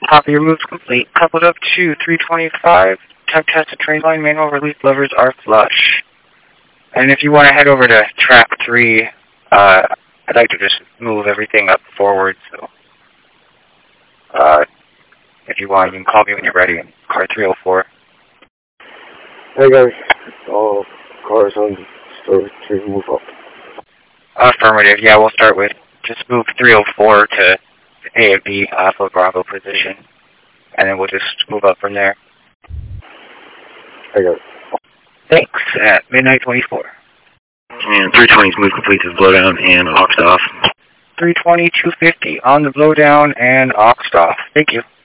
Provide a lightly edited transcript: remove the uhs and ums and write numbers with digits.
Copy, your move's complete. Coupled up to 325. Tech test the train line, manual release levers are flush. And if you want to head over to track 3, I'd like to just move everything up forward, so if you want, you can call me when you're ready in car 304. Hey guys, all cars on store to move up. Affirmative, yeah, we'll start with just move 304 to A and B Alpha Bravo position, and then we'll just move up from there. I got it. Thanks, at midnight 24. And 320's move complete to the blowdown and oxed off. 320, 250 on the blowdown and oxed off. Thank you.